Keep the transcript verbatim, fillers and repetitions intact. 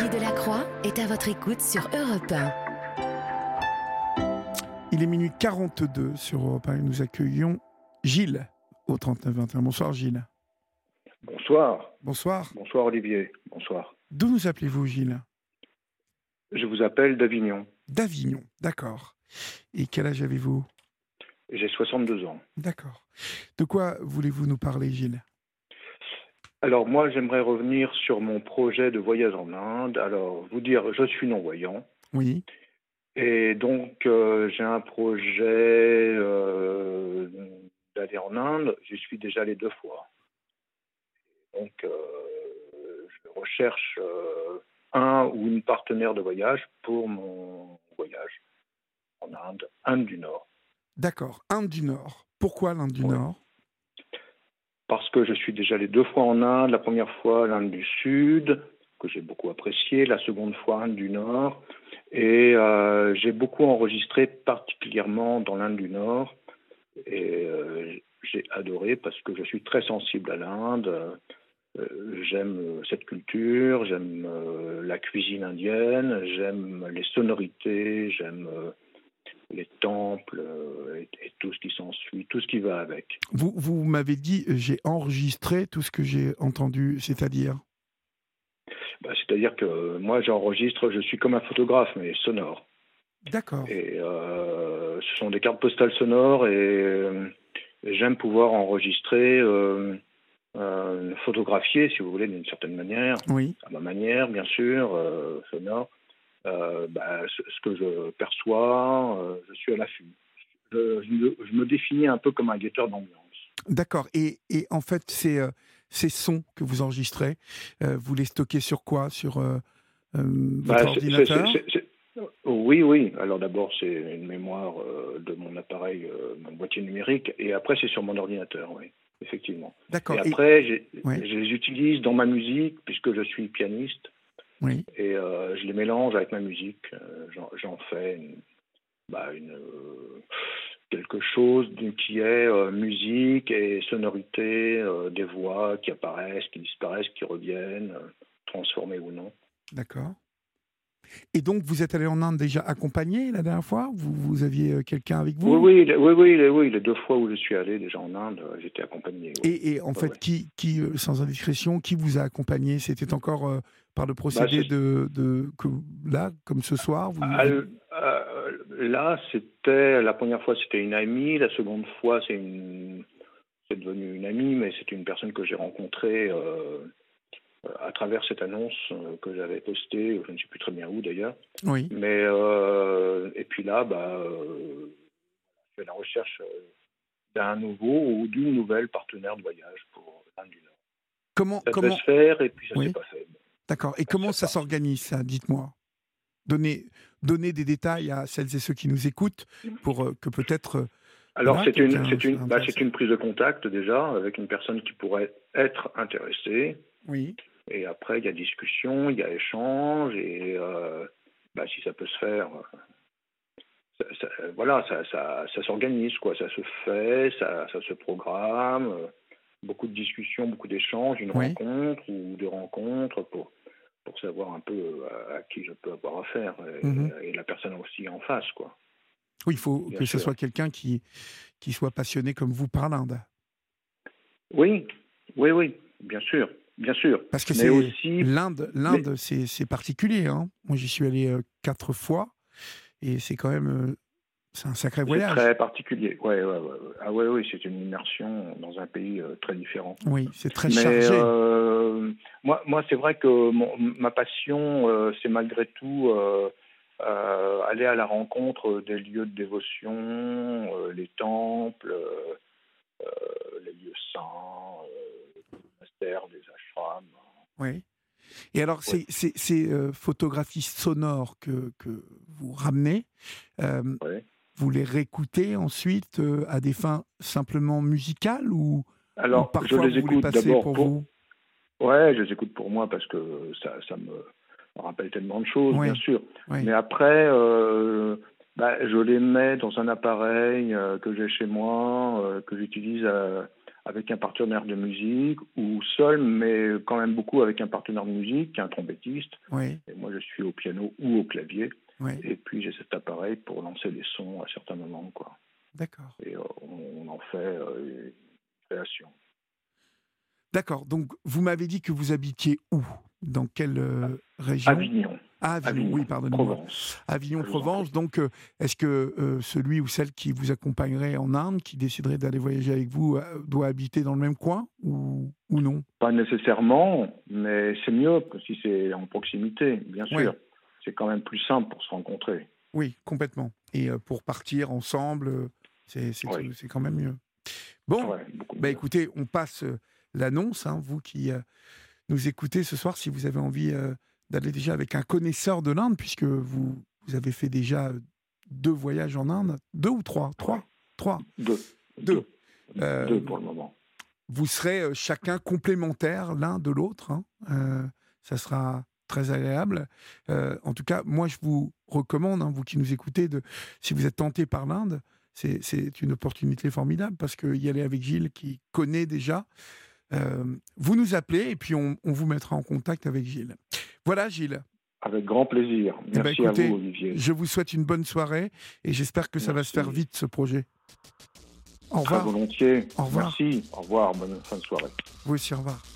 Delacroix est à votre écoute sur Europe un. Il est minuit quarante-deux sur Europe un et nous accueillons Gilles au trente-neuf vingt et un. Bonsoir Gilles. Bonsoir. Bonsoir. Bonsoir Olivier. Bonsoir. D'où nous appelez-vous Gilles? Je vous appelle d'Avignon. D'Avignon, d'accord. Et quel âge avez-vous? J'ai soixante-deux ans. D'accord. De quoi voulez-vous nous parler Gilles? Alors moi, j'aimerais revenir sur mon projet de voyage en Inde. Alors, vous dire, je suis non-voyant. Oui. Et donc, euh, j'ai un projet euh, d'aller en Inde. J'y suis déjà allé deux fois. Donc, euh, je recherche euh, un ou une partenaire de voyage pour mon voyage en Inde, Inde du Nord. D'accord, Inde du Nord. Pourquoi l'Inde du Ouais. Nord? Parce que je suis déjà allé deux fois en Inde. La première fois, l'Inde du Sud, que j'ai beaucoup apprécié. La seconde fois, Inde du Nord. Et euh, j'ai beaucoup enregistré, particulièrement dans l'Inde du Nord. Et euh, j'ai adoré parce que je suis très sensible à l'Inde. Euh, j'aime cette culture, j'aime euh, la cuisine indienne, j'aime les sonorités, j'aime euh, les temples euh, et, et tout ce qui s'ensuit, tout ce qui va avec. Vous, vous m'avez dit, euh, j'ai enregistré tout ce que j'ai entendu, c'est-à-dire? Bah, c'est-à-dire que moi, j'enregistre, je suis comme un photographe, mais sonore. D'accord. Et euh, ce sont des cartes postales sonores et, euh, et j'aime pouvoir enregistrer, euh, euh, photographier, si vous voulez, d'une certaine manière, Oui. à ma manière, bien sûr, euh, sonore, euh, bah, ce, ce que je perçois, euh, je suis à l'affût. Je, je, me, je me définis un peu comme un guetteur d'ambiance. D'accord. Et, et en fait, ces, euh, ces sons que vous enregistrez, euh, vous les stockez sur quoi? Sur euh, euh, votre Bah, c'est- ordinateur? c'est- c'est- c'est- Oui, oui. Alors d'abord, c'est une mémoire euh, de mon appareil, euh, mon boîtier numérique, et après, c'est sur mon ordinateur, oui, effectivement. D'accord. Et Et... après, j'ai- Ouais. je les utilise dans ma musique, puisque je suis pianiste, Oui. et euh, je les mélange avec ma musique. Euh, j'en, j'en fais une, bah, une, euh, quelque chose de- qui est euh, musique et sonorité, euh, des voix qui apparaissent, qui disparaissent, qui reviennent, euh, transformées ou non. D'accord. Et donc, vous êtes allé en Inde déjà accompagné la dernière fois? Vous, vous aviez euh, quelqu'un avec vous? Oui, oui, les- oui, oui, les, oui, les deux fois où je suis allé déjà en Inde, euh, j'étais accompagné. Oui. Et, et en Ouais, fait, ouais. qui, qui euh, sans indiscrétion, qui vous a accompagné? C'était encore euh, par le Bah, procédé c'est- de, de que, là, comme ce soir vous, à- vous- euh, là, c'était la première fois, c'était une amie. La seconde fois, c'est une, c'est devenu une amie, mais c'est une personne que j'ai rencontrée euh, à travers cette annonce euh, que j'avais postée. Je ne sais plus très bien où d'ailleurs. Oui. Mais euh, et puis là, bah, euh, je fais la recherche euh, d'un nouveau ou d'une nouvelle partenaire de voyage pour l'Inde du Nord. Comment, Ça devait comment... se faire et puis ça Oui. s'est pas fait. D'accord. Et Ça comment s'est ça pas. s'organise, ça? Dites-moi. Donnez, donnez des détails à celles et ceux qui nous écoutent pour euh, que peut-être euh, Alors voilà, c'est une, quelqu'un c'est une, soit bah, intéressé. c'est une prise de contact déjà avec une personne qui pourrait être intéressée. Oui. Et après il y a discussion, il y a échange et euh, bah, si ça peut se faire, ça, ça, voilà, ça, ça, ça s'organise quoi, ça se fait, ça, ça se programme. euh, Beaucoup de discussions, beaucoup d'échanges, une Oui. rencontre ou des rencontres pour pour savoir un peu euh, à qui je peux avoir affaire et, Mhm. et la personne aussi en face quoi. Oui, il faut Bien que ce sûr. soit quelqu'un qui, qui soit passionné comme vous par l'Inde. Oui, oui, oui, bien sûr, bien sûr. Parce que Mais c'est aussi, l'Inde, mais l'Inde, c'est, c'est particulier. Hein. Moi, j'y suis allé euh, quatre fois et c'est quand même, euh, c'est un sacré c'est voyage. très particulier. Ouais, ouais, ouais, ouais. Ah ouais, oui, c'est une immersion dans un pays euh, très différent. Oui, c'est très Mais chargé. euh, moi, moi, c'est vrai que mon, ma passion, euh, c'est malgré tout euh, euh, aller à la rencontre des lieux de dévotion, euh, les temples, euh, euh, les lieux saints, euh, les monastères, les ashrams. Oui. Et alors, Ouais, ces, ces, ces, euh, photographies sonores que, que vous ramenez, euh, ouais. vous les réécoutez ensuite euh, à des fins simplement musicales ou, ou Alors, je parfois les vous les écoute passez d'abord pour pour. vous? Ouais, je les écoute pour moi parce que ça, ça me rappelle tellement de choses, bien Oui, sûr. oui. Mais après, euh, bah, je les mets dans un appareil euh, que j'ai chez moi, euh, que j'utilise à, avec un partenaire de musique, ou seul, mais quand même beaucoup avec un partenaire de musique, qui est un trompettiste. Oui. Et moi, je suis au piano ou au clavier. Oui. Et puis, j'ai cet appareil pour lancer des sons à certains moments, quoi. D'accord. Et euh, on, on en fait euh, une création. D'accord. Donc, vous m'avez dit que vous habitiez où? Dans quelle euh, région? Avignon. Ah, Avignon, Avignon, oui, pardonnez-moi. Provence. Avignon, Je vous en Provence. prie. Donc, euh, est-ce que euh, celui ou celle qui vous accompagnerait en Inde, qui déciderait d'aller voyager avec vous, euh, doit habiter dans le même coin ou, ou non? Pas nécessairement, mais c'est mieux que si c'est en proximité, bien Oui. sûr. C'est quand même plus simple pour se rencontrer. Oui, complètement. Et euh, pour partir ensemble, euh, c'est c'est Oui. tout- c'est quand même mieux. Bon, Ouais, beaucoup bah mieux. écoutez, on passe euh, l'annonce, hein, vous qui euh, nous écoutez ce soir, si vous avez envie euh, d'aller déjà avec un connaisseur de l'Inde, puisque vous, vous avez fait déjà euh, deux voyages en Inde, deux ou trois? Trois? Ouais. Trois. Deux. Deux. Deux, Euh, Deux pour le moment. Vous serez euh, chacun complémentaires l'un de l'autre. Hein. Euh, ça sera très agréable. Euh, en tout cas, moi, je vous recommande, hein, vous qui nous écoutez, de, si vous êtes tenté par l'Inde, c'est, c'est une opportunité formidable parce que y aller avec Gilles qui connaît déjà. Euh, vous nous appelez et puis on, on vous mettra en contact avec Gilles. Voilà, Gilles. Avec grand plaisir. Eh ben, Merci écoutez, à vous, Olivier. je vous souhaite une bonne soirée et j'espère que ça va se Merci. faire vite, ce projet. Au Très revoir. volontiers. Au revoir. Merci. Au revoir. Bonne fin de soirée. Vous aussi, au revoir.